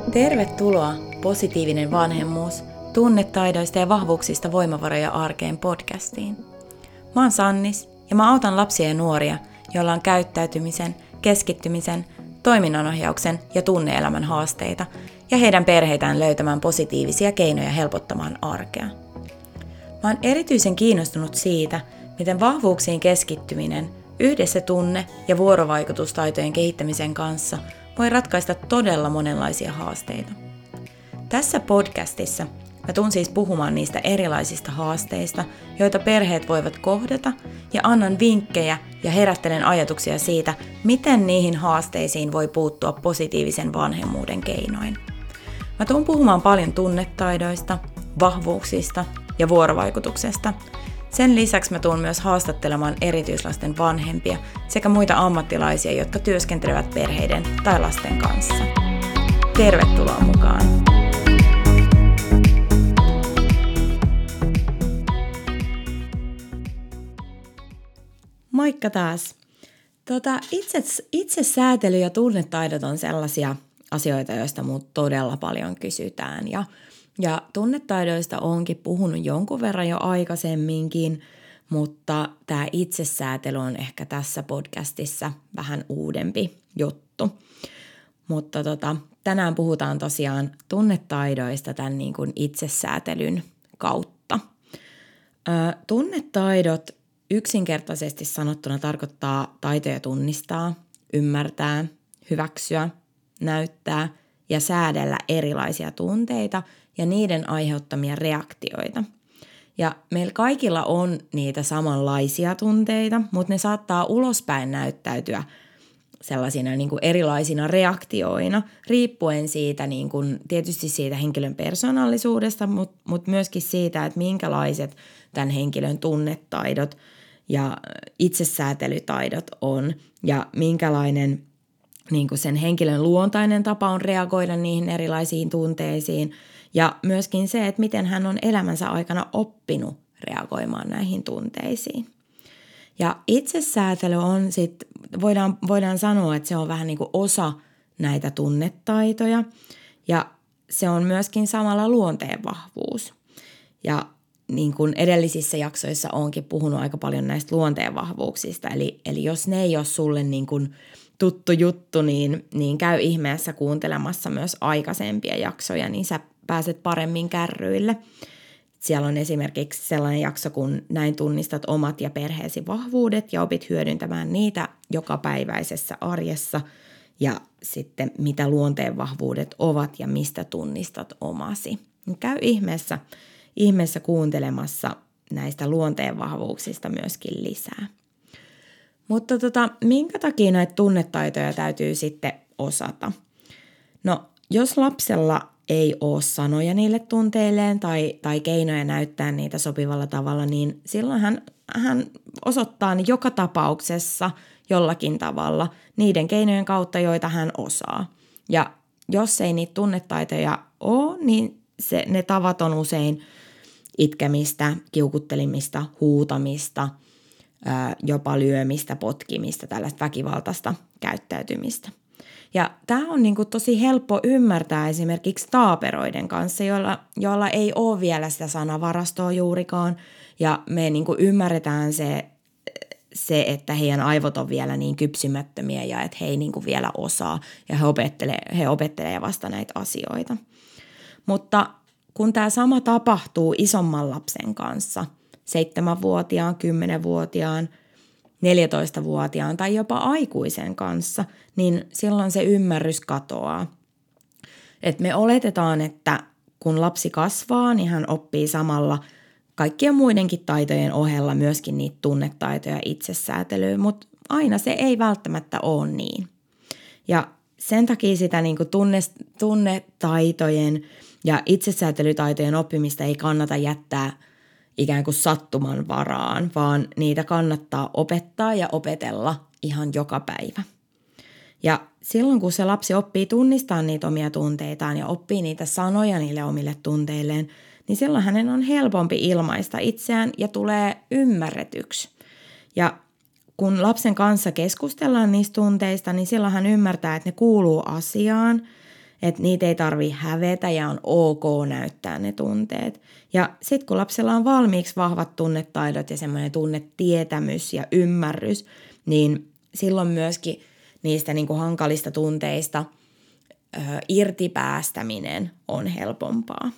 Tervetuloa Positiivinen vanhemmuus, tunnetaidoista ja vahvuuksista voimavaroja arkeen podcastiin. Mä oon Sannis ja mä autan lapsia ja nuoria, joilla on käyttäytymisen, keskittymisen, toiminnanohjauksen ja tunne-elämän haasteita ja heidän perheitään löytämään positiivisia keinoja helpottamaan arkea. Mä oon erityisen kiinnostunut siitä, miten vahvuuksiin keskittyminen yhdessä tunne- ja vuorovaikutustaitojen kehittämisen kanssa voi ratkaista todella monenlaisia haasteita. Tässä podcastissa mä tuun siis puhumaan niistä erilaisista haasteista, joita perheet voivat kohdata, ja annan vinkkejä ja herättelen ajatuksia siitä, miten niihin haasteisiin voi puuttua positiivisen vanhemmuuden keinoin. Mä tuun puhumaan paljon tunnetaidoista, vahvuuksista ja vuorovaikutuksesta. Sen lisäksi mä tuun myös haastattelemaan erityislasten vanhempia sekä muita ammattilaisia, jotka työskentelevät perheiden tai lasten kanssa. Tervetuloa mukaan! Moikka taas! Itsesäätely ja tunnetaidot on sellaisia asioita, joista mut todella paljon kysytään. Ja tunnetaidoista onkin puhunut jonkun verran jo aikaisemminkin, mutta tämä itsesäätely on ehkä tässä podcastissa vähän uudempi juttu. Mutta tänään puhutaan tosiaan tunnetaidoista tämän niin kuin itsesäätelyn kautta. Tunnetaidot yksinkertaisesti sanottuna tarkoittaa taitoja tunnistaa, ymmärtää, hyväksyä, näyttää ja säädellä erilaisia tunteita ja niiden aiheuttamia reaktioita. Ja meillä kaikilla on niitä samanlaisia tunteita, mutta ne saattaa ulospäin näyttäytyä sellaisina niin kuin erilaisina reaktioina, riippuen siitä, niin kuin, tietysti siitä henkilön persoonallisuudesta, mutta myöskin siitä, että minkälaiset tämän henkilön tunnetaidot ja itsesäätelytaidot on ja minkälainen niin kuin sen henkilön luontainen tapa on reagoida niihin erilaisiin tunteisiin ja myöskin se, että miten hän on elämänsä aikana oppinut reagoimaan näihin tunteisiin. Ja itsesäätely on sitten, voidaan sanoa, että se on vähän niin kuin osa näitä tunnetaitoja ja se on myöskin samalla luonteen vahvuus. Ja niin kuin edellisissä jaksoissa onkin puhunut aika paljon näistä luonteen vahvuuksista, eli jos ne ei ole sulle niin kuin tuttu juttu, niin käy ihmeessä kuuntelemassa myös aikaisempia jaksoja, niin sä pääset paremmin kärryille. Siellä on esimerkiksi sellainen jakso, kun näin tunnistat omat ja perheesi vahvuudet ja opit hyödyntämään niitä jokapäiväisessä arjessa ja sitten mitä luonteen vahvuudet ovat ja mistä tunnistat omasi. Käy ihmeessä kuuntelemassa näistä luonteen vahvuuksista myöskin lisää. Mutta minkä takia näitä tunnetaitoja täytyy sitten osata? No, jos lapsella ei ole sanoja niille tunteilleen tai keinoja näyttää niitä sopivalla tavalla, niin silloin hän osoittaa ne joka tapauksessa jollakin tavalla niiden keinojen kautta, joita hän osaa. Ja jos ei niitä tunnetaitoja ole, niin ne tavat on usein itkemistä, kiukuttelimista, huutamista, jopa lyömistä, potkimista, tällaista väkivaltaista käyttäytymistä. Ja tämä on niinku tosi helppo ymmärtää esimerkiksi taaperoiden kanssa, joilla ei ole vielä sitä sanavarastoa juurikaan. Ja me niinku ymmärretään se, että heidän aivot on vielä niin kypsymättömiä ja että he ei niinku vielä osaa ja he opettelee vasta näitä asioita. Mutta kun tämä sama tapahtuu isomman lapsen kanssa, 7-vuotiaan, 10-vuotiaan, 14-vuotiaan tai jopa aikuisen kanssa, niin silloin se ymmärrys katoaa. Et me oletetaan, että kun lapsi kasvaa, niin hän oppii samalla kaikkien muidenkin taitojen ohella myöskin niitä tunnetaitoja itsesäätelyä, mutta aina se ei välttämättä ole niin. Ja sen takia sitä niin kuin tunnetaitojen ja itsesäätelytaitojen oppimista ei kannata jättää ikään kuin sattuman varaan, vaan niitä kannattaa opettaa ja opetella ihan joka päivä. Ja silloin, kun se lapsi oppii tunnistamaan niitä omia tunteitaan ja oppii niitä sanoja niille omille tunteilleen, niin silloin hänen on helpompi ilmaista itseään ja tulee ymmärretyksi. Ja kun lapsen kanssa keskustellaan niistä tunteista, niin silloin hän ymmärtää, että ne kuuluu asiaan, että niitä ei tarvitse hävetä ja on ok näyttää ne tunteet. Ja sitten kun lapsella on valmiiksi vahvat tunnetaidot ja semmoinen tunnetietämys ja ymmärrys, niin silloin myöskin niistä niin kuin hankalista tunteista irtipäästäminen on helpompaa.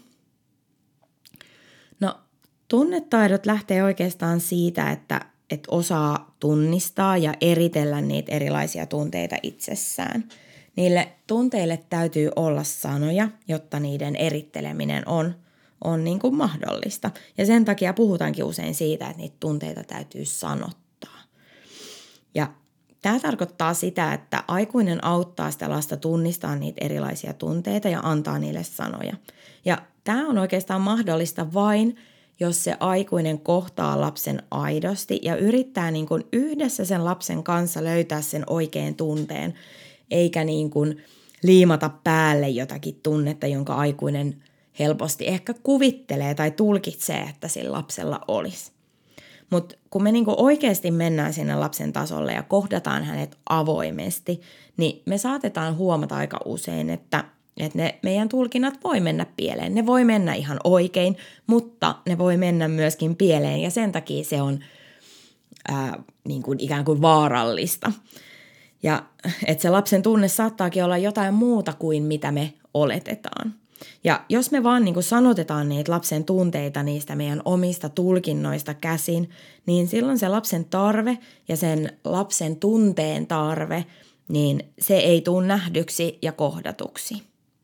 No, tunnetaidot lähtee oikeastaan siitä, että osaa tunnistaa ja eritellä niitä erilaisia tunteita itsessään. Niille tunteille täytyy olla sanoja, jotta niiden eritteleminen on niin kuin mahdollista. Ja sen takia puhutaankin usein siitä, että niitä tunteita täytyy sanottaa. Ja tämä tarkoittaa sitä, että aikuinen auttaa sitä lasta tunnistaa niitä erilaisia tunteita ja antaa niille sanoja. Ja tämä on oikeastaan mahdollista vain, jos se aikuinen kohtaa lapsen aidosti ja yrittää niin kuin yhdessä sen lapsen kanssa löytää sen oikean tunteen, eikä niin kuin liimata päälle jotakin tunnetta, jonka aikuinen helposti ehkä kuvittelee tai tulkitsee, että sillä lapsella olisi. Mutta kun me niinku oikeasti mennään sinne lapsen tasolle ja kohdataan hänet avoimesti, niin me saatetaan huomata aika usein, että ne meidän tulkinnat voi mennä pieleen. Ne voi mennä ihan oikein, mutta ne voi mennä myöskin pieleen ja sen takia se on niin kuin ikään kuin vaarallista. Ja että se lapsen tunne saattaakin olla jotain muuta kuin mitä me oletetaan. Ja jos me vaan niin kuin sanotetaan niitä lapsen tunteita niistä meidän omista tulkinnoista käsin, niin silloin se lapsen tarve ja sen lapsen tunteen tarve, niin se ei tule nähdyksi ja kohdatuksi.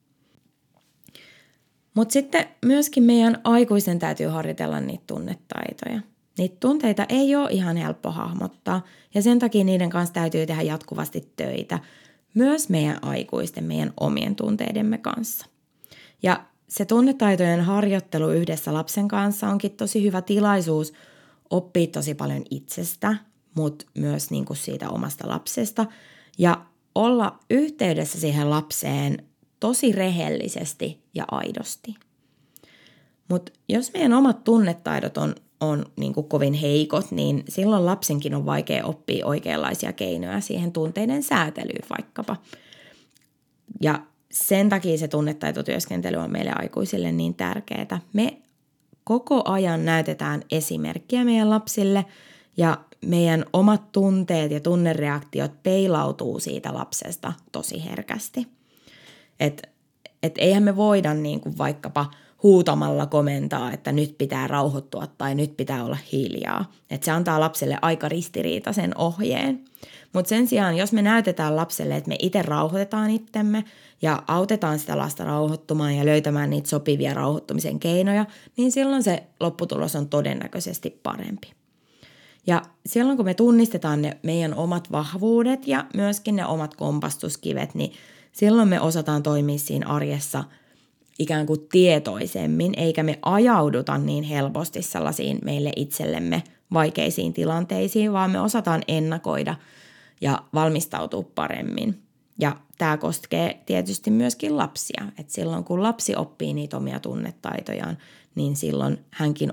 Mutta sitten myöskin meidän aikuisten täytyy harjoitella niitä tunnetaitoja. Niitä tunteita ei ole ihan helppo hahmottaa ja sen takia niiden kanssa täytyy tehdä jatkuvasti töitä. Myös meidän aikuisten, meidän omien tunteidemme kanssa. Ja se tunnetaitojen harjoittelu yhdessä lapsen kanssa onkin tosi hyvä tilaisuus oppia tosi paljon itsestä, mutta myös niin kuin siitä omasta lapsesta ja olla yhteydessä siihen lapseen tosi rehellisesti ja aidosti. Mutta jos meidän omat tunnetaidot on niin kuin kovin heikot, niin silloin lapsenkin on vaikea oppia oikeanlaisia keinoja siihen tunteiden säätelyyn vaikkapa. Ja sen takia se tunnetaitotyöskentely on meille aikuisille niin tärkeää. Me koko ajan näytetään esimerkkiä meidän lapsille ja meidän omat tunteet ja tunnereaktiot peilautuu siitä lapsesta tosi herkästi. Et eihän me voida niin kuin vaikkapa huutamalla komentaa, että nyt pitää rauhoittua tai nyt pitää olla hiljaa. Et se antaa lapselle aika ristiriitaisen ohjeen. Mutta sen sijaan, jos me näytetään lapselle, että me itse rauhoitetaan itsemme ja autetaan sitä lasta rauhoittumaan ja löytämään niitä sopivia rauhoittumisen keinoja, niin silloin se lopputulos on todennäköisesti parempi. Ja silloin, kun me tunnistetaan ne meidän omat vahvuudet ja myöskin ne omat kompastuskivet, niin silloin me osataan toimia siinä arjessa ikään kuin tietoisemmin, eikä me ajauduta niin helposti sellaisiin meille itsellemme vaikeisiin tilanteisiin, vaan me osataan ennakoida ja valmistautua paremmin. Ja tämä koskee tietysti myöskin lapsia. Et silloin kun lapsi oppii niitä omia tunnetaitojaan, niin silloin hänkin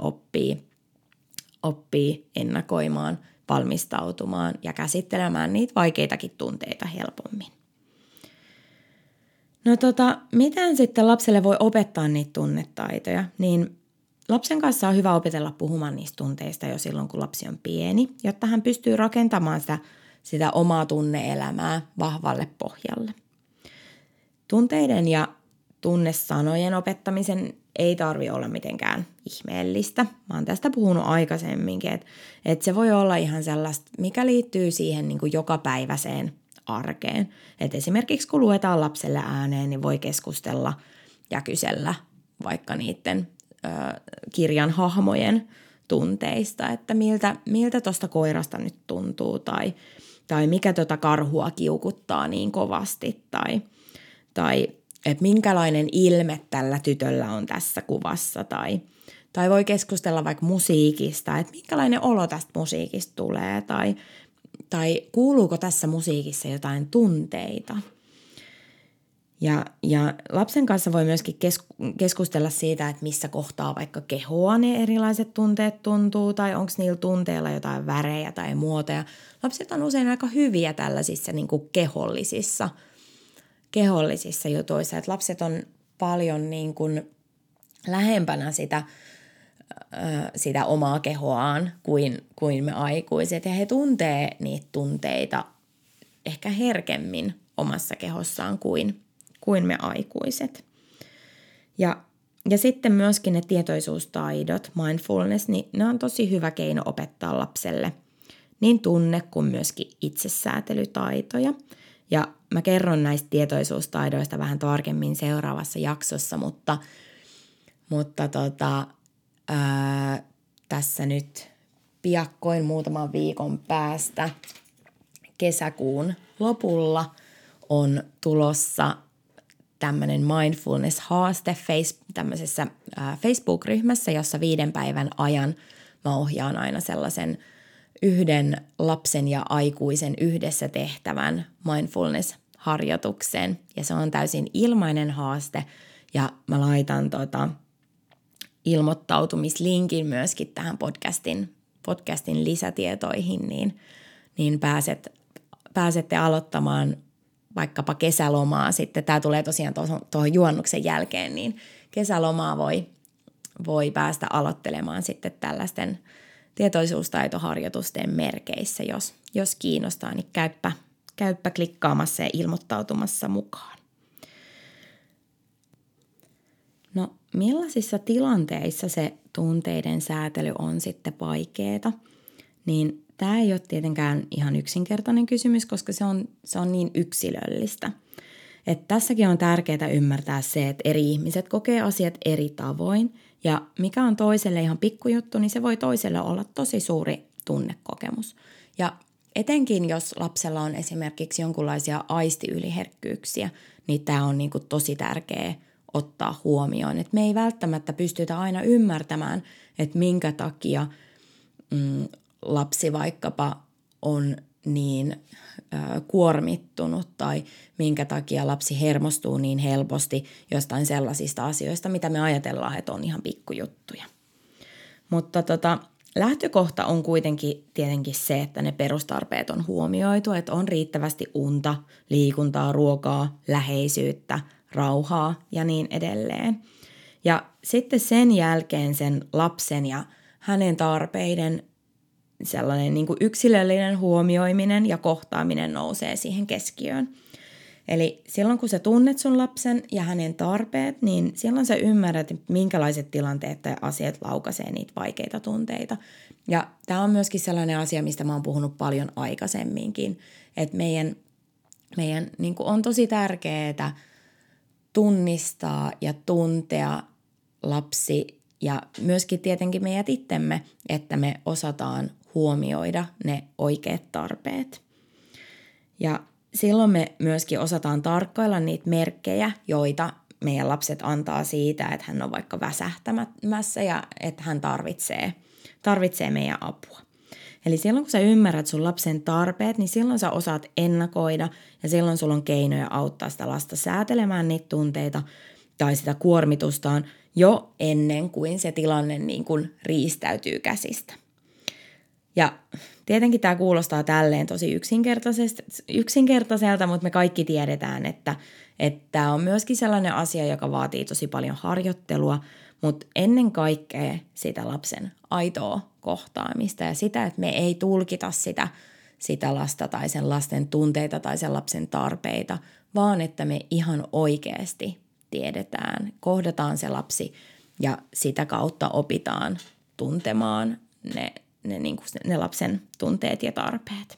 oppii ennakoimaan, valmistautumaan ja käsittelemään niitä vaikeitakin tunteita helpommin. No miten sitten lapselle voi opettaa niitä tunnetaitoja? Niin lapsen kanssa on hyvä opetella puhumaan niistä tunteista jo silloin, kun lapsi on pieni, jotta hän pystyy rakentamaan sitä omaa tunne-elämää vahvalle pohjalle. Tunteiden ja tunnesanojen opettamisen ei tarvitse olla mitenkään ihmeellistä. Mä oon tästä puhunut aikaisemminkin, että se voi olla ihan sellaista, mikä liittyy siihen niin kuin jokapäiväiseen arkeen. Et esimerkiksi kun luetaan lapselle ääneen, niin voi keskustella ja kysellä vaikka niiden kirjan hahmojen tunteista, että miltä tuosta koirasta nyt tuntuu tai mikä karhua kiukuttaa niin kovasti tai että minkälainen ilme tällä tytöllä on tässä kuvassa tai voi keskustella vaikka musiikista, että minkälainen olo tästä musiikista tulee tai kuuluuko tässä musiikissa jotain tunteita. Ja lapsen kanssa voi myöskin keskustella siitä, että missä kohtaa vaikka kehoa ne erilaiset tunteet tuntuu tai onko niillä tunteilla jotain värejä tai muotoja. Lapset on usein aika hyviä tällaisissa niin kuin kehollisissa kehollisissa jutuissa, että lapset on paljon niin kuin lähempänä sitä omaa kehoaan kuin me aikuiset. Ja he tuntee niitä tunteita ehkä herkemmin omassa kehossaan kuin me aikuiset. Ja sitten myöskin ne tietoisuustaidot, mindfulness, niin ne on tosi hyvä keino opettaa lapselle niin tunne kuin myöskin itsesäätelytaitoja. Ja mä kerron näistä tietoisuustaidoista vähän tarkemmin seuraavassa jaksossa, mutta tässä nyt piakkoin muutaman viikon päästä kesäkuun lopulla on tulossa tämmöinen mindfulness-haaste tämmöisessä Facebook-ryhmässä, jossa 5 päivän ajan mä ohjaan aina sellaisen yhden lapsen ja aikuisen yhdessä tehtävän mindfulness-harjoituksen. Ja se on täysin ilmainen haaste ja mä laitan ilmoittautumislinkin myöskin tähän podcastin lisätietoihin, niin pääsette aloittamaan vaikkapa kesälomaa sitten. Tämä tulee tosiaan tuohon juhannuksen jälkeen, niin kesälomaa voi päästä aloittelemaan sitten tällaisten tietoisuustaitoharjoitusten merkeissä, jos kiinnostaa, niin käyppä klikkaamassa ja ilmoittautumassa mukaan. No, millaisissa tilanteissa se tunteiden säätely on sitten vaikeaa, niin tämä ei ole tietenkään ihan yksinkertainen kysymys, koska se on niin yksilöllistä. Että tässäkin on tärkeää ymmärtää se, että eri ihmiset kokee asiat eri tavoin, ja mikä on toiselle ihan pikkujuttu, niin se voi toiselle olla tosi suuri tunnekokemus. Ja etenkin jos lapsella on esimerkiksi jonkinlaisia aistiyliherkkyyksiä, niin tämä on niinku tosi tärkeä ottaa huomioon. Et me ei välttämättä pystytä aina ymmärtämään, että minkä takia lapsi vaikkapa on niin kuormittunut tai minkä takia lapsi hermostuu niin helposti jostain sellaisista asioista, mitä me ajatellaan, että on ihan pikkujuttuja. Mutta lähtökohta on kuitenkin tietenkin se, että ne perustarpeet on huomioitu, että on riittävästi unta, liikuntaa, ruokaa, läheisyyttä, rauhaa ja niin edelleen. Ja sitten sen jälkeen sen lapsen ja hänen tarpeiden sellainen niin kuin yksilöllinen huomioiminen ja kohtaaminen nousee siihen keskiöön. Eli silloin kun sä tunnet sun lapsen ja hänen tarpeet, niin silloin sä ymmärrät, minkälaiset tilanteet tai asiat laukaisee niitä vaikeita tunteita. Ja tämä on myöskin sellainen asia, mistä mä oon puhunut paljon aikaisemminkin, että meidän niin kuin on tosi tärkeää tunnistaa ja tuntea lapsi ja myöskin tietenkin meidät itsemme, että me osataan huomioida ne oikeat tarpeet. Ja silloin me myöskin osataan tarkkailla niitä merkkejä, joita meidän lapset antaa siitä, että hän on vaikka väsähtämässä ja että hän tarvitsee meidän apua. Eli silloin kun sä ymmärrät sun lapsen tarpeet, niin silloin sä osaat ennakoida ja silloin sulla on keinoja auttaa sitä lasta säätelemään niitä tunteita tai sitä kuormitustaan jo ennen kuin se tilanne niin kuin riistäytyy käsistä. Ja tietenkin tämä kuulostaa tälleen tosi yksinkertaiselta, mutta me kaikki tiedetään, että tämä on myöskin sellainen asia, joka vaatii tosi paljon harjoittelua, mutta ennen kaikkea sitä lapsen aitoa kohtaamista ja sitä, että me ei tulkita sitä lasta tai sen lasten tunteita tai sen lapsen tarpeita, vaan että me ihan oikeasti tiedetään, kohdataan se lapsi ja sitä kautta opitaan tuntemaan ne lapsen tunteet ja tarpeet.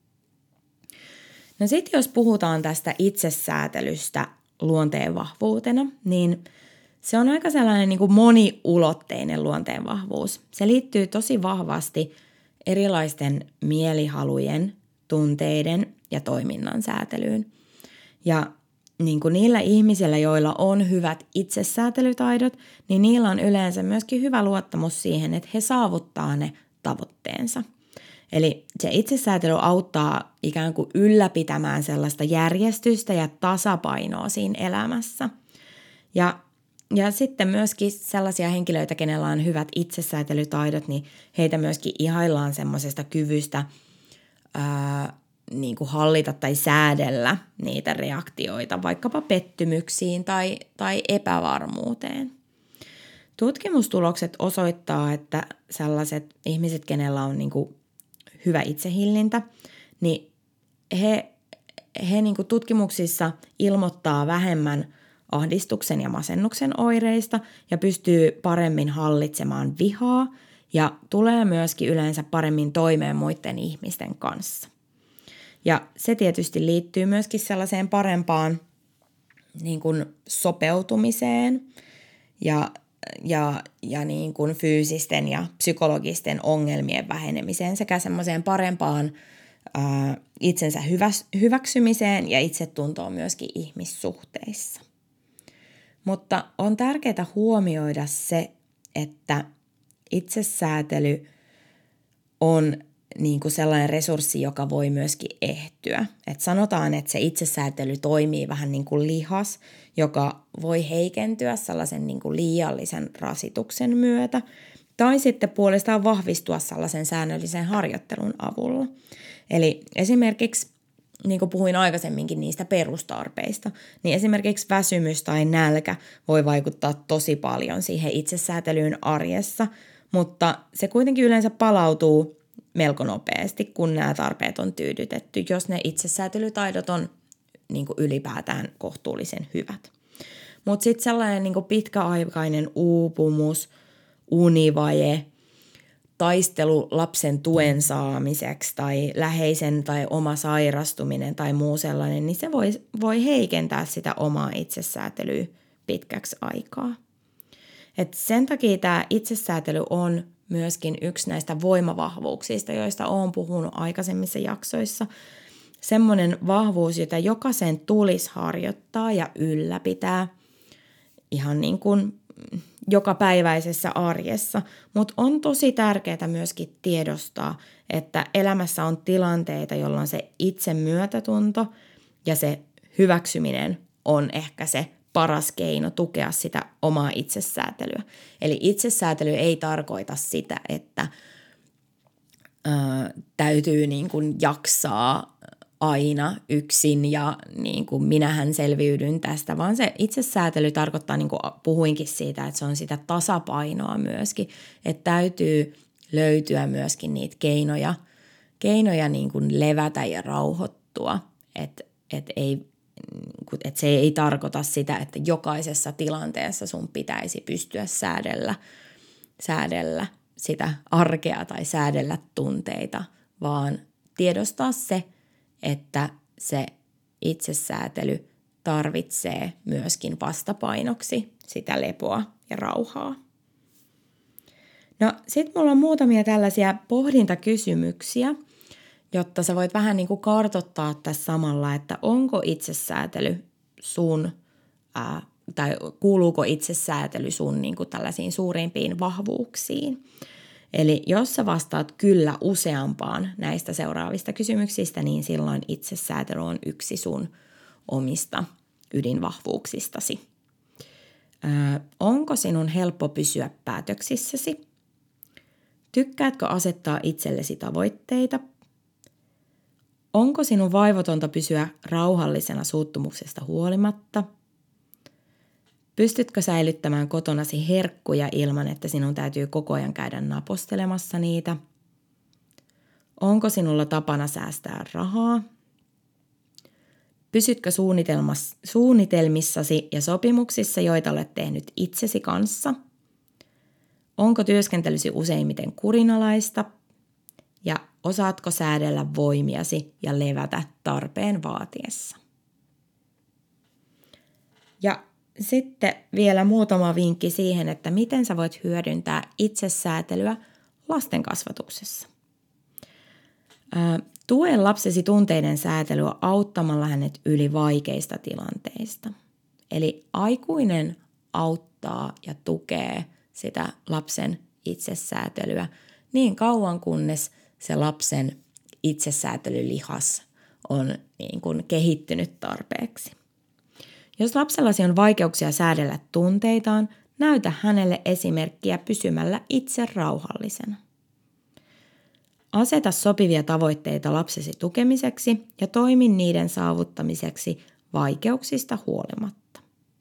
No sitten jos puhutaan tästä itsesäätelystä luonteen vahvuutena, niin se on aika sellainen niin kuin moniulotteinen luonteen vahvuus. Se liittyy tosi vahvasti erilaisten mielihalujen, tunteiden ja toiminnan säätelyyn. Ja niin kuin niillä ihmisillä, joilla on hyvät itsesäätelytaidot, niin niillä on yleensä myöskin hyvä luottamus siihen, että he saavuttaa ne tavoitteensa. Eli se itsesäätely auttaa ikään kuin ylläpitämään sellaista järjestystä ja tasapainoa siinä elämässä. Ja sitten myöskin sellaisia henkilöitä, kenellä on hyvät itsesäätelytaidot, niin heitä myöskin ihaillaan semmoisesta kyvystä niin kuin hallita tai säädellä niitä reaktioita vaikkapa pettymyksiin tai epävarmuuteen. Tutkimustulokset osoittaa, että sellaiset ihmiset, kenellä on niin kuin hyvä itsehillintä, niin he niin kuin tutkimuksissa ilmoittaa vähemmän ahdistuksen ja masennuksen oireista ja pystyy paremmin hallitsemaan vihaa ja tulee myöskin yleensä paremmin toimeen muiden ihmisten kanssa. Ja se tietysti liittyy myöskin sellaiseen parempaan niin kuin sopeutumiseen ja niin kuin fyysisten ja psykologisten ongelmien vähenemiseen sekä semmoiseen parempaan itsensä hyväksymiseen ja itsetuntoon myöskin ihmissuhteissa. Mutta on tärkeää huomioida se, että itsesäätely on niin kuin sellainen resurssi, joka voi myöskin ehtyä. Et sanotaan, että se itsesäätely toimii vähän niin kuin lihas, joka voi heikentyä sellaisen niin kuin liiallisen rasituksen myötä, tai sitten puolestaan vahvistua sellaisen säännöllisen harjoittelun avulla. Eli esimerkiksi, niin kuin puhuin aikaisemminkin niistä perustarpeista, niin esimerkiksi väsymys tai nälkä voi vaikuttaa tosi paljon siihen itsesäätelyyn arjessa, mutta se kuitenkin yleensä palautuu melko nopeasti, kun nämä tarpeet on tyydytetty, jos ne itsesäätelytaidot on niin kuin ylipäätään kohtuullisen hyvät. Mutta sitten sellainen niin kuin pitkäaikainen uupumus, univaje, taistelu lapsen tuen saamiseksi tai läheisen tai oma sairastuminen tai muu sellainen, niin se voi heikentää sitä omaa itsesäätelyä pitkäksi aikaa. Et sen takia tämä itsesäätely on myöskin yksi näistä voimavahvuuksista, joista olen puhunut aikaisemmissa jaksoissa. Semmoinen vahvuus, jota jokaisen tulisi harjoittaa ja ylläpitää ihan niin kuin jokapäiväisessä arjessa, mutta on tosi tärkeää myöskin tiedostaa, että elämässä on tilanteita, jolloin se itsemyötätunto ja se hyväksyminen on ehkä se paras keino tukea sitä omaa itsesäätelyä. Eli itsesäätely ei tarkoita sitä, että täytyy niin kuin jaksaa aina yksin ja niin kuin minähän selviydyn tästä, vaan se itsesäätely tarkoittaa, niin kuin puhuinkin siitä, että se on sitä tasapainoa myöskin, että täytyy löytyä myöskin niitä keinoja niin kuin levätä ja rauhoittua, että se ei tarkoita sitä, että jokaisessa tilanteessa sun pitäisi pystyä säädellä sitä arkea tai säädellä tunteita, vaan tiedostaa se, että se itsesäätely tarvitsee myöskin vastapainoksi sitä lepoa ja rauhaa. No sit mulla on muutamia tällaisia pohdintakysymyksiä, jotta sä voit vähän niin kuin kartoittaa tässä samalla, että onko itsesäätely tai kuuluuko itsesäätely sun niin kuin tällaisiin suurimpiin vahvuuksiin. Eli jos sä vastaat kyllä useampaan näistä seuraavista kysymyksistä, niin silloin itsesäätely on yksi sun omista ydinvahvuuksistasi. Onko sinun helppo pysyä päätöksissäsi? Tykkäätkö asettaa itsellesi tavoitteita? Onko sinun vaivotonta pysyä rauhallisena suuttumuksesta huolimatta? Pystytkö säilyttämään kotonasi herkkuja ilman, että sinun täytyy koko ajan käydä napostelemassa niitä? Onko sinulla tapana säästää rahaa? Pysytkö suunnitelmissasi ja sopimuksissa, joita olet tehnyt itsesi kanssa? Onko työskentelysi useimmiten kurinalaista? Ja osaatko säädellä voimiasi ja levätä tarpeen vaatiessa? Ja sitten vielä muutama vinkki siihen, että miten sä voit hyödyntää itsesäätelyä lasten kasvatuksessa. Tue lapsesi tunteiden säätelyä auttamalla hänet yli vaikeista tilanteista. Eli aikuinen auttaa ja tukee sitä lapsen itsesäätelyä niin kauan, kunnes se lapsen itsesäätelylihas on niin kuin kehittynyt tarpeeksi. Jos lapsellasi on vaikeuksia säädellä tunteitaan, näytä hänelle esimerkkiä pysymällä itse rauhallisena. Aseta sopivia tavoitteita lapsesi tukemiseksi ja toimi niiden saavuttamiseksi vaikeuksista huolimatta.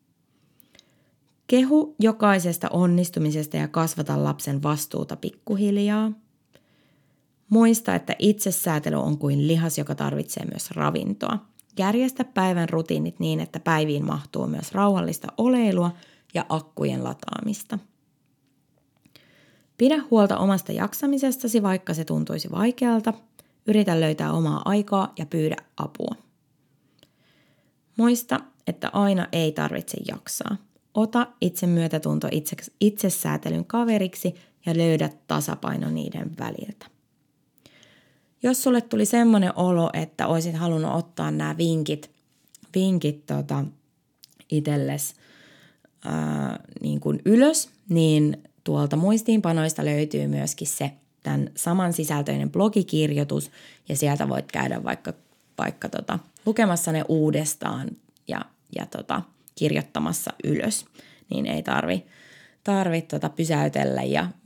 Kehu jokaisesta onnistumisesta ja kasvata lapsen vastuuta pikkuhiljaa. Muista, että itsesäätely on kuin lihas, joka tarvitsee myös ravintoa. Järjestä päivän rutiinit niin, että päiviin mahtuu myös rauhallista oleilua ja akkujen lataamista. Pidä huolta omasta jaksamisestasi, vaikka se tuntuisi vaikealta. Yritä löytää omaa aikaa ja pyydä apua. Muista, että aina ei tarvitse jaksaa. Ota itsemyötätunto itsesäätelyn kaveriksi ja löydä tasapaino niiden väliltä. Jos sulle tuli semmoinen olo, että olisit halunnut ottaa nämä vinkit itsellesi niin kuin ylös, niin tuolta muistiinpanoista löytyy myöskin se tämän saman sisältöinen blogikirjoitus ja sieltä voit käydä vaikka lukemassa ne uudestaan ja kirjoittamassa ylös, niin ei tarvi pysäytellä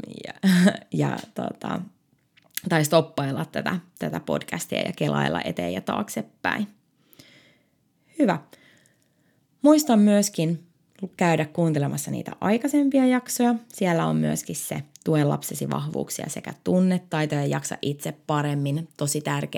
tai stoppailla tätä podcastia ja kelailla eteen ja taaksepäin. Hyvä. Muista myöskin käydä kuuntelemassa niitä aikaisempia jaksoja. Siellä on myöskin se tue lapsesi vahvuuksia sekä tunnetaitoja ja jaksa itse paremmin. Tosi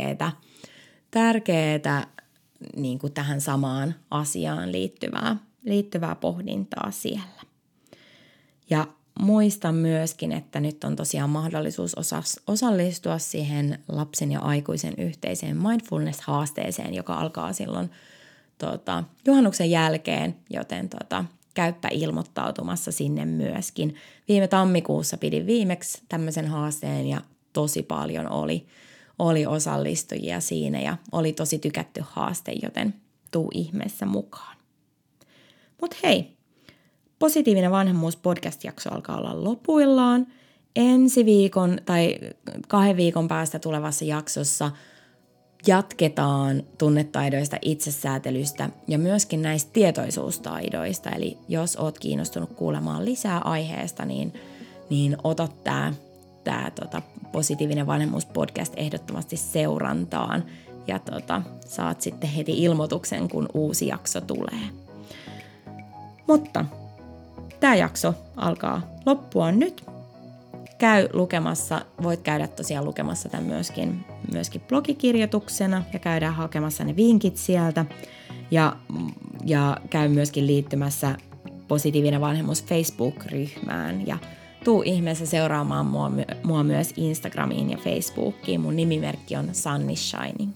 tärkeää niin kuin tähän samaan asiaan liittyvää pohdintaa siellä. Ja muista myöskin, että nyt on tosiaan mahdollisuus osallistua siihen lapsen ja aikuisen yhteiseen mindfulness-haasteeseen, joka alkaa silloin juhannuksen jälkeen, joten käypä ilmoittautumassa sinne myöskin. Viime tammikuussa pidin viimeksi tämmöisen haasteen ja tosi paljon oli osallistujia siinä ja oli tosi tykätty haaste, joten tuu ihmeessä mukaan. Mut hei, Positiivinen vanhemmuus podcast-jakso alkaa olla lopuillaan. Ensi viikon tai 2 viikon päästä tulevassa jaksossa jatketaan tunnetaidoista, itsesäätelystä ja myöskin näistä tietoisuustaidoista. Eli jos oot kiinnostunut kuulemaan lisää aiheesta, niin ota tämä Positiivinen vanhemmuus podcast ehdottomasti seurantaan ja saat sitten heti ilmoituksen, kun uusi jakso tulee. Mutta tämä jakso alkaa loppua nyt. Voit käydä tosiaan lukemassa tämän myöskin blogikirjoituksena ja käydä hakemassa ne vinkit sieltä. Ja käy myöskin liittymässä Positiivinen vanhemmuus Facebook-ryhmään ja tuu ihmeessä seuraamaan mua myös Instagramiin ja Facebookiin. Mun nimimerkki on Sunny Shining.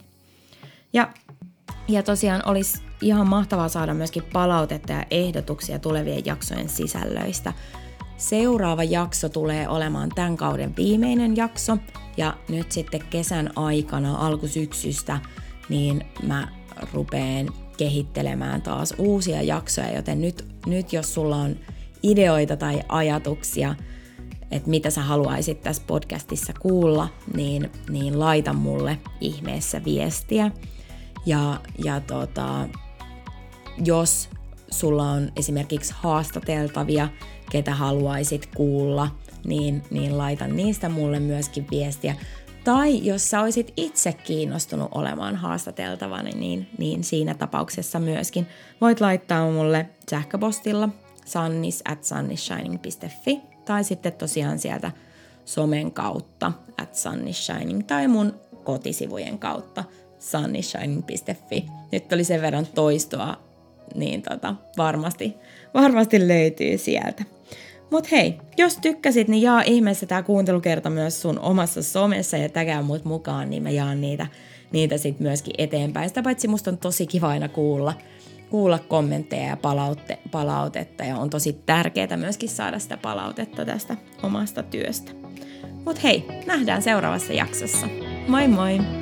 Ja tosiaan olisi ihan mahtavaa saada myöskin palautetta ja ehdotuksia tulevien jaksojen sisällöistä. Seuraava jakso tulee olemaan tämän kauden viimeinen jakso ja nyt sitten kesän aikana alkusyksystä niin mä rupeen kehittelemään taas uusia jaksoja, joten nyt jos sulla on ideoita tai ajatuksia, että mitä sä haluaisit tässä podcastissa kuulla, niin laita mulle ihmeessä viestiä. Ja jos sulla on esimerkiksi haastateltavia, ketä haluaisit kuulla, niin laita niistä mulle myöskin viestiä. Tai jos sä olisit itse kiinnostunut olemaan haastateltavana, niin siinä tapauksessa myöskin voit laittaa mulle sähköpostilla sannis@sunnyshining.fi tai sitten tosiaan sieltä somen kautta @sunnyshining tai mun kotisivujen kautta sunnyshining.fi. Nyt oli sen verran toistoa, niin varmasti löytyy sieltä. Mut hei, jos tykkäsit, niin jaa ihmeessä tää kuuntelukerta myös sun omassa somessa ja tägää mut mukaan, niin mä jaan niitä sit myöskin eteenpäin. Sitä paitsi musta on tosi kiva aina kuulla kommentteja ja palautetta ja on tosi tärkeää myöskin saada sitä palautetta tästä omasta työstä. Mut hei, nähdään seuraavassa jaksossa. Moi moi!